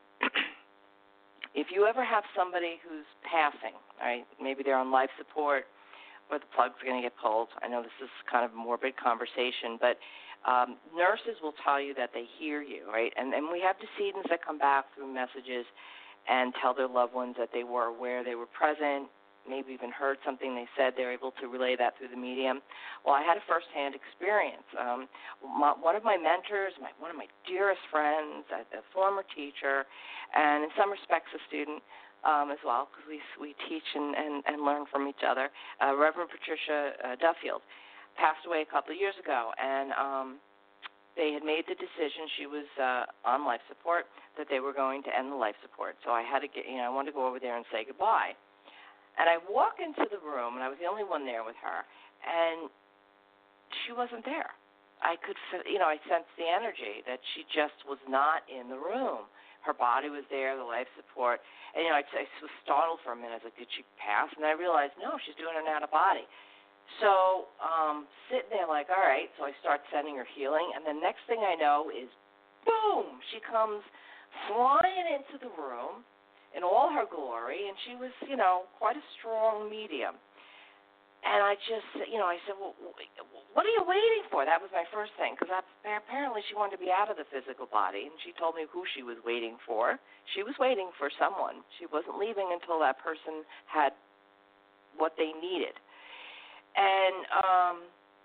C: if you ever have somebody who's passing, right, maybe they're on life support or the plug's going to get pulled. I know this is kind of a morbid conversation, but um, nurses will tell you that they hear you, right? And, and we have decedents that come back through messages and tell their loved ones that they were aware, they were present, maybe even heard something they said. They're able to relay that through the medium. Well, I had a firsthand experience. Um, my, one of my mentors, my, one of my dearest friends, a, a former teacher, and in some respects a student um, as well, because we we teach and, and, and learn from each other, uh, Reverend Patricia uh, Duffield, passed away a couple of years ago, and um, they had made the decision, she was uh, on life support, that they were going to end the life support. So I had to get, you know, I wanted to go over there and say goodbye. And I walk into the room, and I was the only one there with her, and she wasn't there. I could, you know, I sensed the energy that she just was not in the room. Her body was there, the life support, and, you know, I, I was startled for a minute. I was like, did she pass? And I realized, no, she's doing it out of body. So um, sitting there like, all right, so I start sending her healing, and the next thing I know is, boom, she comes flying into the room in all her glory, and she was, you know, quite a strong medium. And I just, you know, I said, well, what are you waiting for? That was my first thing, because apparently she wanted to be out of the physical body, and she told me who she was waiting for. She was waiting for someone. She wasn't leaving until that person had what they needed. And um,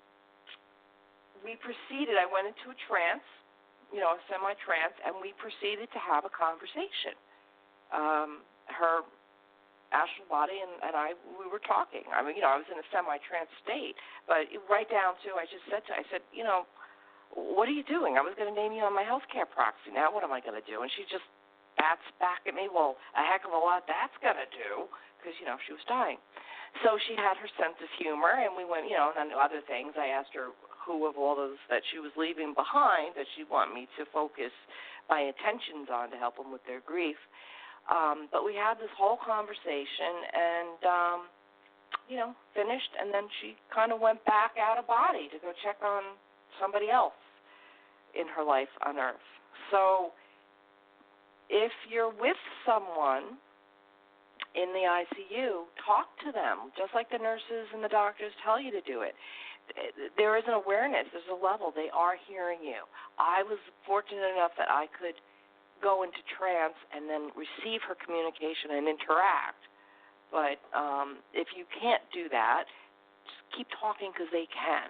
C: we proceeded, I went into a trance, you know, a semi-trance, and we proceeded to have a conversation. Um, her astral body and, and I, we were talking. I mean, you know, I was in a semi-trance state, but right down to, I just said to her, I said, you know, what are you doing? I was going to name you on my healthcare proxy. Now what am I going to do? And she just bats back at me, well, a heck of a lot that's going to do, because, you know, she was dying. So she had her sense of humor, and we went, you know, and other things. I asked her who of all those that she was leaving behind that she'd want me to focus my attentions on to help them with their grief. Um, but we had this whole conversation and, um, you know, finished, and then she kind of went back out of body to go check on somebody else in her life on Earth. So if you're with someone in the I C U, talk to them, just like the nurses and the doctors tell you to do it. There is an awareness. There's a level. They are hearing you. I was fortunate enough that I could go into trance and then receive her communication and interact. But um, if you can't do that, just keep talking because they can.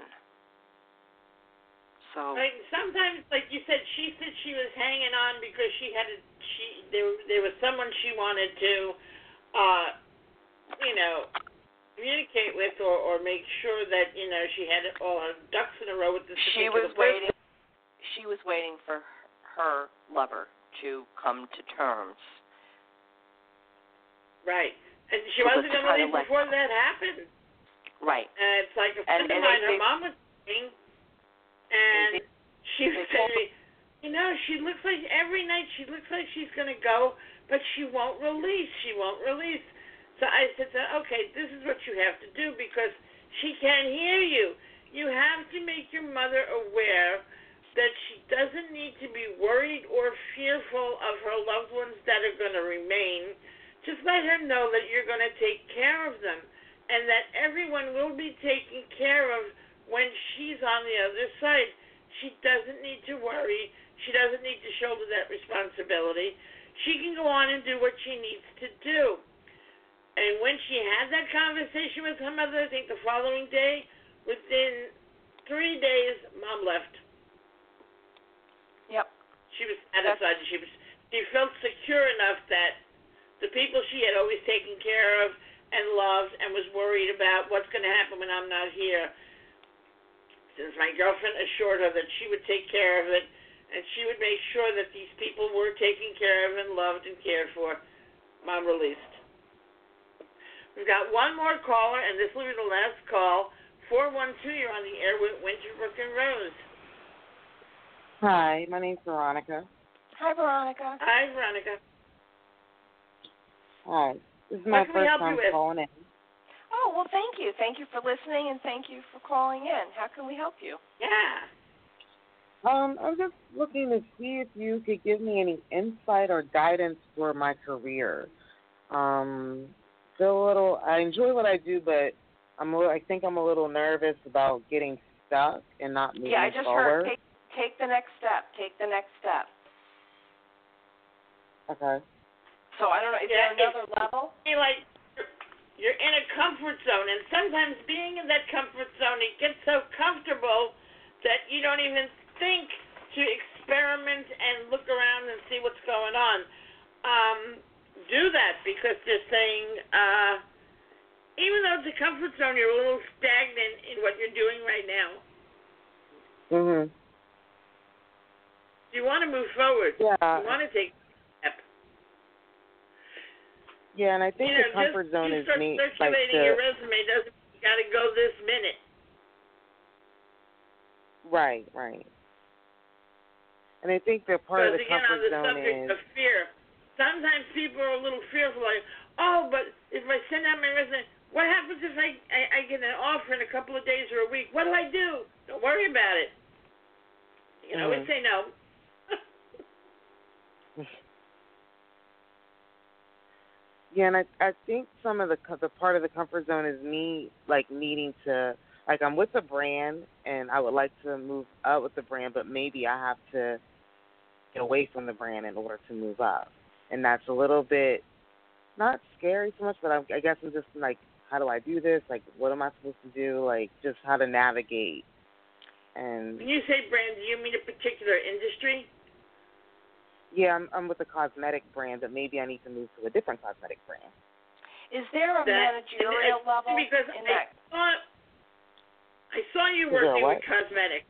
C: So
B: right. Sometimes, like you said, she said she was hanging on because she had a, she there there was someone she wanted to, uh, you know, communicate with or, or make sure that, you know, she had all her ducks in a row with this
C: she
B: particular
C: was
B: person.
C: waiting. She was waiting for her lover to come to terms.
B: Right. And she wasn't going to leave
C: like,
B: before that happened.
C: Right.
B: And it's like a friend
C: and,
B: of
C: and
B: mine,
C: they,
B: her mom was saying, and
C: they,
B: she was saying to me, you know, she looks like every night she looks like she's going to go, but she won't release. She won't release. So I said, okay, this is what you have to do, because She can't hear you. You have to make your mother aware that she doesn't need to be worried or fearful of her loved ones that are going to remain. Just let her know that you're going to take care of them and that everyone will be taken care of when she's on the other side. She doesn't need to worry. She doesn't need to shoulder that responsibility. She can go on and do what she needs to do. And when she had that conversation with her mother, I think the following day, within three days, Mom left.
C: Yep.
B: She was satisfied. She was. She felt secure enough that the people she had always taken care of and loved and was worried about what's going to happen when I'm not here. Since my girlfriend assured her that she would take care of it and she would make sure that these people were taken care of and loved and cared for, Mom released. We've got one more caller, and this will be the last call. four one two, you're on the air with Winterbrook and Rose.
E: Hi, my name's Veronica.
C: Hi, Veronica.
B: Hi, Veronica.
E: Hi. This is my
B: What can we
E: first
B: help
E: time
B: you with?
E: calling in.
C: Oh, well, thank you. Thank you for listening, and thank you for calling in. How can we help you?
B: Yeah.
E: Um, I'm just looking to see if you could give me any insight or guidance for my career. Um, feel a little. I enjoy what I do, but I'm. A little, I think I'm a little nervous about getting stuck and not moving
C: Yeah, I just
E: forward.
C: heard take, take the next step. Take the next step.
E: Okay.
C: So I don't know. Is
B: Yeah,
C: there another level?
B: You're like you're in a comfort zone, and sometimes being in that comfort zone, it gets so comfortable that you don't even think to experiment and look around and see what's going on. Um, do that because they're saying, uh, even though it's a comfort zone, you're a little stagnant in what you're doing right now.
E: Mhm.
B: You want to move forward.
E: Yeah.
B: You want to take a step.
E: Yeah, and I think
B: you know,
E: the comfort
B: just,
E: zone
B: you
E: is
B: start
E: me. Like
B: circulating
E: the,
B: your resume doesn't mean you got to go this minute.
E: right, right. And I think that part of the
B: again,
E: comfort
B: on the
E: zone
B: subject
E: is
B: of fear, sometimes people are a little fearful, like, oh, but if I send out my resume, what happens if I, I, I get an offer in a couple of days or a week? What do I do? Don't worry about it. You can
E: mm-hmm.
B: always say no.
E: Yeah, and I I think some of the the part of the comfort zone is me like needing to like I'm with the brand and I would like to move up with the brand, but maybe I have to get away from the brand in order to move up, and that's a little bit not scary so much, but I, I guess I'm just like, how do I do this? Like, what am I supposed to do? Like, just how to navigate. And
B: when you say brand, do you mean a particular industry?
E: yeah, I'm I'm with a cosmetic brand, but maybe I need to move to a different cosmetic brand.
C: Is there a
B: that,
C: managerial
B: and,
C: level
B: because
C: in
B: I
C: that?
B: Saw, I saw you
E: Is there a
B: working
E: what?
B: with cosmetics.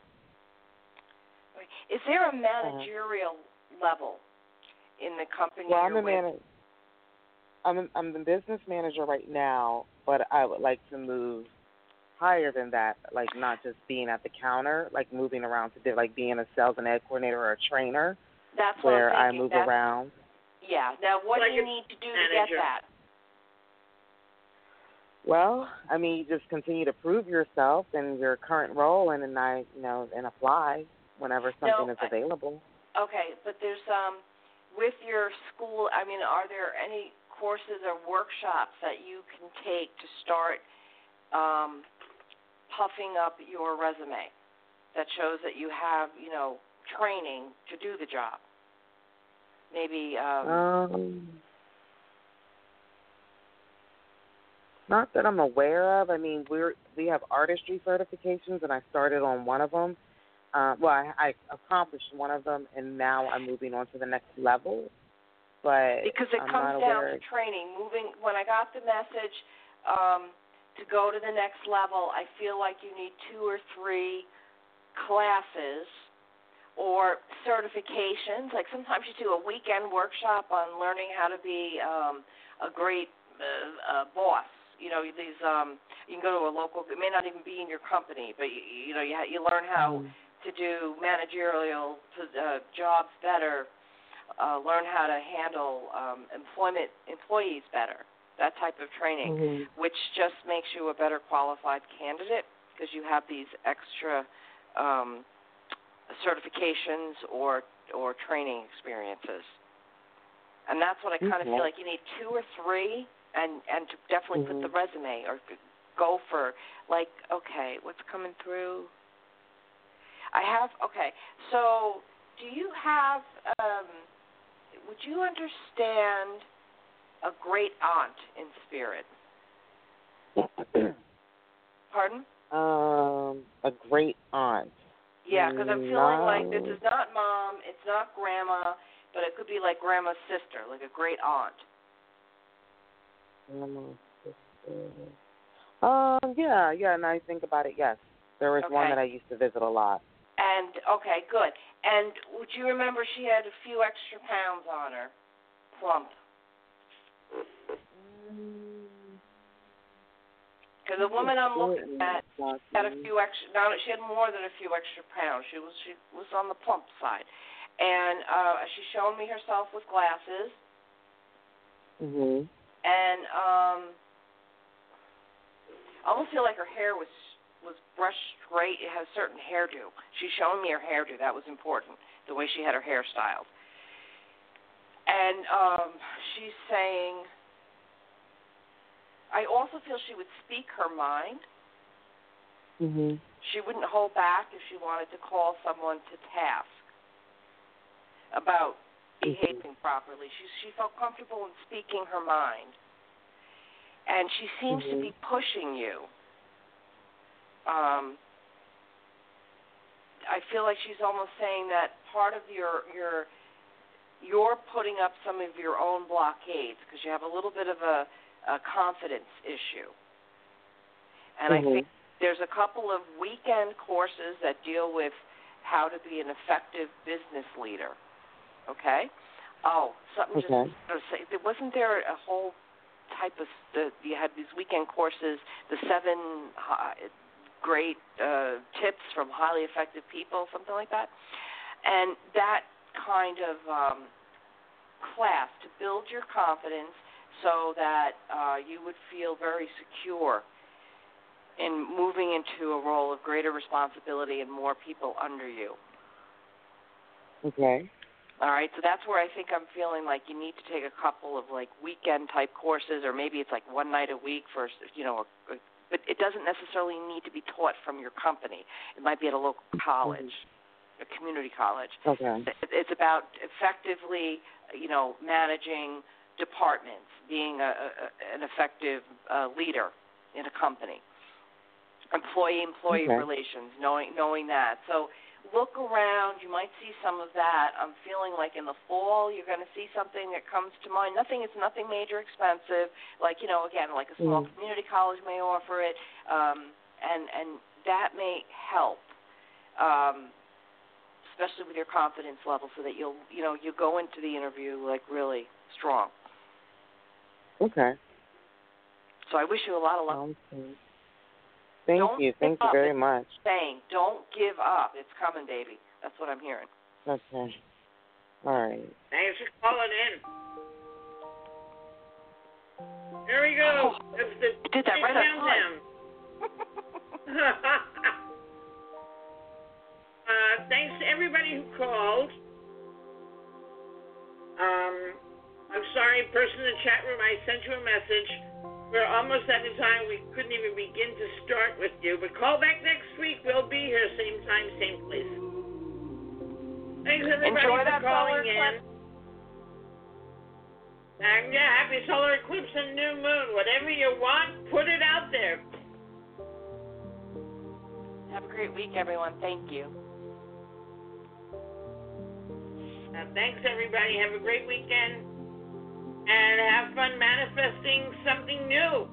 C: Is there a managerial uh-huh. level in the company
E: Well,
C: you're
E: I'm a
C: with?
E: manager. I'm a, I'm the business manager right now, but I would like to move higher than that, like not just being at the counter, like moving around to do, like being a sales and ed coordinator or a trainer.
C: That's
E: where
C: what I'm
E: I
C: thinking.
E: move
C: That's,
E: around.
C: Yeah. Now, what
B: like
C: do you need to do
B: manager.
C: to get that?
E: Well, I mean, you just continue to prove yourself in your current role, and then I, you know, and apply whenever something
C: no,
E: is available.
C: Okay, but there's um, with your school. I mean, are there any courses or workshops that you can take to start um, puffing up your resume that shows that you have, you know, training to do the job? Maybe. Um,
E: um, not that I'm aware of. I mean, we're we have artistry certifications, and I started on one of them. Uh, well, I, I accomplished one of them, and now I'm moving on to the next level. But
C: because it
E: I'm
C: comes
E: not
C: down
E: aware.
C: to training. Moving. When I got the message um, to go to the next level, I feel like you need two or three classes or certifications. Like sometimes you do a weekend workshop on learning how to be um, a great uh, uh, boss. You know, these um, you can go to a local. It may not even be in your company, but you, you know, you you learn how mm. to do managerial uh, jobs better. Uh, learn how to handle um, employment employees better. that type of training,
E: Mm-hmm.
C: which just makes you a better qualified candidate because you have these extra um, certifications or or training experiences. And that's what I kind of
E: Okay.
C: feel like you need two or three, and, and to definitely
E: Mm-hmm.
C: put the resume or go for, like, okay, what's coming through? I have, okay, so do you have, um, would you understand a great aunt in spirit? Pardon?
E: Um, a great aunt.
C: Yeah, because I'm feeling
E: No.
C: like this is not mom, it's not grandma, but it could be like grandma's sister, like a great aunt.
E: Grandma's sister. Um, yeah, yeah, now I think about it, yes. There was
C: Okay.
E: one that I used to visit a lot.
C: And, okay, good. And would you remember she had a few extra pounds on her? Plump. Because the woman I'm looking at had a few extra, now she had more than a few extra pounds. She was she was on the plump side. And uh, she's showing me herself with glasses.
E: Mhm.
C: And um, I almost feel like her hair was was brushed straight. It had a certain hairdo. She's showing me her hairdo. That was important, the way she had her hair styled. And um, she's saying, I also feel she would speak her mind.
E: Mhm.
C: She wouldn't hold back if she wanted to call someone to task about behaving properly. She she felt comfortable in speaking her mind. And she seems
E: Mhm.
C: to be pushing you. Um, I feel like she's almost saying that part of your your you're putting up some of your own blockades because you have a little bit of a, a confidence issue. And
E: Mhm.
C: I think there's a couple of weekend courses that deal with how to be an effective business leader. Okay? Oh, something
E: Okay.
C: just say, wasn't there a whole type of the, you had these weekend courses, the seven uh, great uh, tips from highly effective people, something like that, and that kind of um, class to build your confidence so that uh, you would feel very secure in moving into a role of greater responsibility and more people under you.
E: Okay.
C: All right, so that's where I think I'm feeling like you need to take a couple of like weekend type courses, or maybe it's like one night a week for, you know, a, a, but it doesn't necessarily need to be taught from your company. It might be at a local college, a community college.
E: Okay.
C: It's about effectively, you know, managing departments, being a, a, an effective uh, leader in a company, employee-employee
E: Okay.
C: relations, knowing knowing that. So look around. You might see some of that. I'm feeling like in the fall you're going to see something that comes to mind. Nothing, it's nothing major expensive. Like, you know, again, like a small
E: Mm.
C: community college may offer it, um, and and that may help. Um, especially with your confidence level, so that you'll, you know, you go into the interview like really strong.
E: Okay.
C: So I wish you a lot of luck.
E: Sounds good. Thank
C: Don't
E: you. Thank
C: give
E: you
C: up.
E: very
C: It's
E: much.
C: saying, don't give up. It's coming, baby. That's what I'm hearing.
E: Okay. All right.
B: Thanks for calling in. There we go.
C: Oh,
B: That's the
C: you did that right on time.
B: countdown. uh, thanks to everybody who called. Um, I'm sorry, person in the chat room, I sent you a message. We're almost at the time we couldn't even begin to start with you. But call back next week. We'll be here, same time, same place. Thanks, everybody,
C: Enjoy
B: for
C: that
B: calling
C: solar
B: in.
C: eclipse.
B: And yeah, happy solar eclipse and new moon. Whatever you want, put it out there.
C: Have a great week, everyone. Thank you.
B: Uh, thanks, everybody. Have a great weekend. And have fun manifesting something new.